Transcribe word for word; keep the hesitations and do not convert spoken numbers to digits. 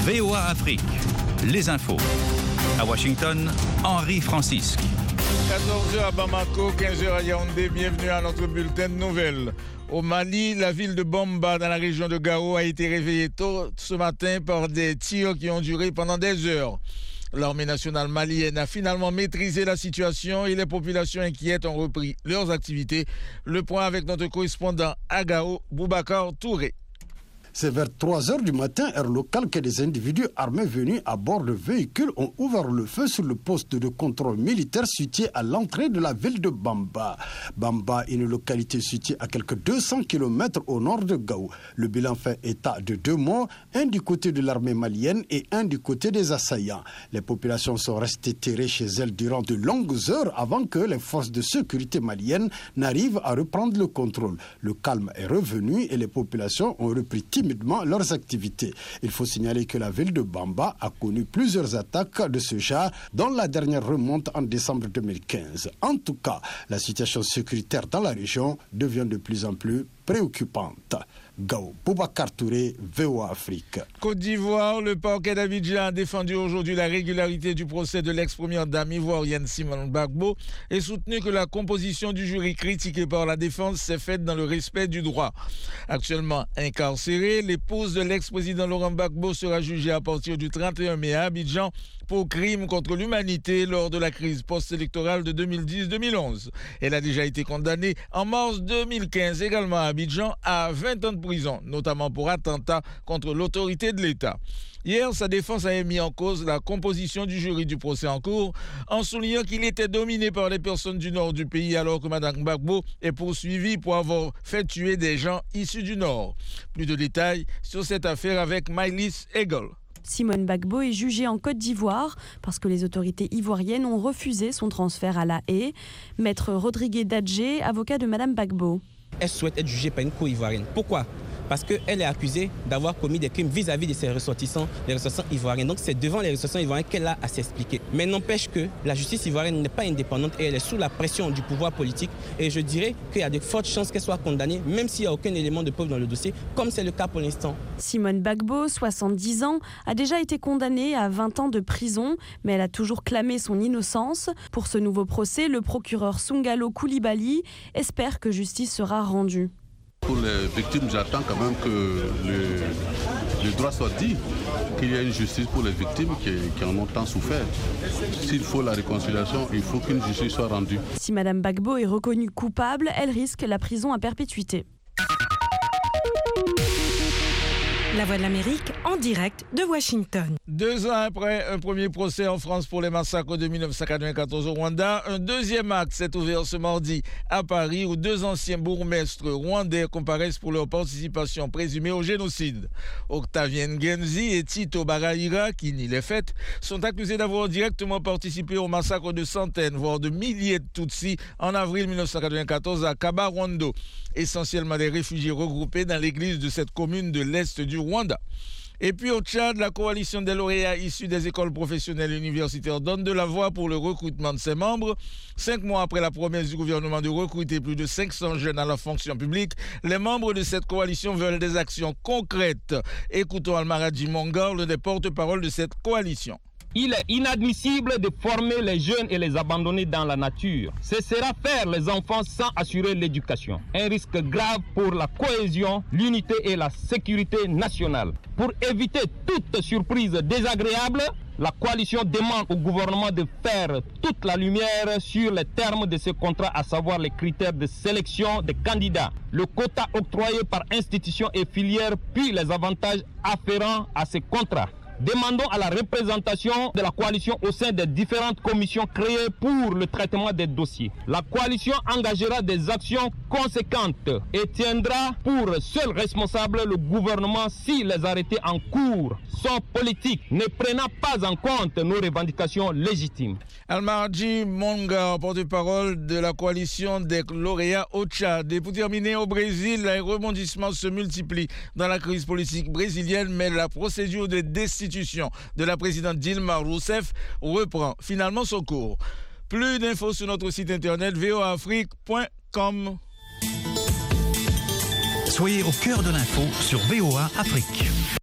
V O A Afrique, les infos. À Washington, Henri Francisque. quatorze heures à Bamako, quinze heures à Yaoundé. Bienvenue à notre bulletin de nouvelles. Au Mali, la ville de Bamba, dans la région de Gao, a été réveillée tôt ce matin par des tirs qui ont duré pendant des heures. L'armée nationale malienne a finalement maîtrisé la situation et les populations inquiètes ont repris leurs activités. Le point avec notre correspondant à Gao, Boubacar Touré. C'est vers trois heures du matin, heure locale, que des individus armés venus à bord de véhicules ont ouvert le feu sur le poste de contrôle militaire situé à l'entrée de la ville de Bamba. Bamba, une localité située à quelques deux cents kilomètres au nord de Gao. Le bilan fait état de deux morts, un du côté de l'armée malienne et un du côté des assaillants. Les populations sont restées terrées chez elles durant de longues heures avant que les forces de sécurité maliennes n'arrivent à reprendre le contrôle. Le calme est revenu et les populations ont repris timidement leurs activités. Il faut signaler que la ville de Bamba a connu plusieurs attaques de ce genre, dont la dernière remonte en décembre deux mille quinze. En tout cas, la situation sécuritaire dans la région devient de plus en plus préoccupante. Gao, Boubacar Touré, V O A Afrique. Côte d'Ivoire, le parquet d'Abidjan a défendu aujourd'hui la régularité du procès de l'ex-première dame ivoirienne Simone Gbagbo et soutenu que la composition du jury critiquée par la défense s'est faite dans le respect du droit. Actuellement incarcérée, l'épouse de l'ex-président Laurent Gbagbo sera jugée à partir du trente et un mai à Abidjan pour crime contre l'humanité lors de la crise post-électorale de deux mille dix deux mille onze. Elle a déjà été condamnée en mars deux mille quinze également à Abidjan à vingt ans de prison, notamment pour attentat contre l'autorité de l'État. Hier, sa défense a mis en cause la composition du jury du procès en cours en soulignant qu'il était dominé par les personnes du nord du pays alors que Mme Gbagbo est poursuivie pour avoir fait tuer des gens issus du nord. Plus de détails sur cette affaire avec Maïlis Egol. Simone Gbagbo est jugée en Côte d'Ivoire parce que les autorités ivoiriennes ont refusé son transfert à La Haye. Maître Rodrigue Dadjé, avocat de Mme Gbagbo. Elle souhaite être jugée par une cour ivoirienne. Pourquoi ? Parce qu'elle est accusée d'avoir commis des crimes vis-à-vis de ses ressortissants, les ressortissants ivoiriens. Donc c'est devant les ressortissants ivoiriens qu'elle a à s'expliquer. Mais n'empêche que la justice ivoirienne n'est pas indépendante et elle est sous la pression du pouvoir politique. Et je dirais qu'il y a de fortes chances qu'elle soit condamnée, même s'il n'y a aucun élément de preuve dans le dossier, comme c'est le cas pour l'instant. Simone Gbagbo, soixante-dix ans, a déjà été condamnée à vingt ans de prison, mais elle a toujours clamé son innocence. Pour ce nouveau procès, le procureur Sungalo Koulibaly espère que justice sera rendue. Pour les victimes, j'attends quand même que le, le droit soit dit, qu'il y ait une justice pour les victimes qui, qui en ont tant souffert. S'il faut la réconciliation, il faut qu'une justice soit rendue. Si Mme Gbagbo est reconnue coupable, elle risque la prison à perpétuité. La Voix de l'Amérique en direct de Washington. Deux ans après un premier procès en France pour les massacres de mille neuf cent quatre-vingt-quatorze au Rwanda, un deuxième acte s'est ouvert ce mardi à Paris où deux anciens bourgmestres rwandais comparaissent pour leur participation présumée au génocide. Octavien Genzi et Tito Baraira, qui nie les faits, sont accusés d'avoir directement participé au massacre de centaines, voire de milliers de Tutsis en avril mille neuf cent quatre-vingt-quatorze à Kabarondo, essentiellement des réfugiés regroupés dans l'église de cette commune de l'Est du Rwanda. Et puis au Tchad, la coalition des lauréats issus des écoles professionnelles et universitaires donne de la voix pour le recrutement de ses membres. Cinq mois après la promesse du gouvernement de recruter plus de cinq cents jeunes à la fonction publique, les membres de cette coalition veulent des actions concrètes. Écoutons Almaradji Mongar, le porte-parole de cette coalition. Il est inadmissible de former les jeunes et les abandonner dans la nature. Ce sera faire les enfants sans assurer l'éducation. Un risque grave pour la cohésion, l'unité et la sécurité nationale. Pour éviter toute surprise désagréable, la coalition demande au gouvernement de faire toute la lumière sur les termes de ce contrat, à savoir les critères de sélection des candidats, le quota octroyé par institution et filière, puis les avantages afférents à ce contrat. Demandons à la représentation de la coalition au sein des différentes commissions créées pour le traitement des dossiers. La coalition engagera des actions conséquentes et tiendra pour seul responsable le gouvernement si les arrêtés en cours sont politiques, ne prenant pas en compte nos revendications légitimes. Almaradji Mongar, porte-parole de la coalition des lauréats au Tchad. Et pour terminer, au Brésil, les rebondissements se multiplient dans la crise politique brésilienne, mais la procédure de destitution de la présidente Dilma Rousseff reprend finalement son cours. Plus d'infos sur notre site internet v o a afrique point com. Soyez au cœur de l'info sur V O A Afrique.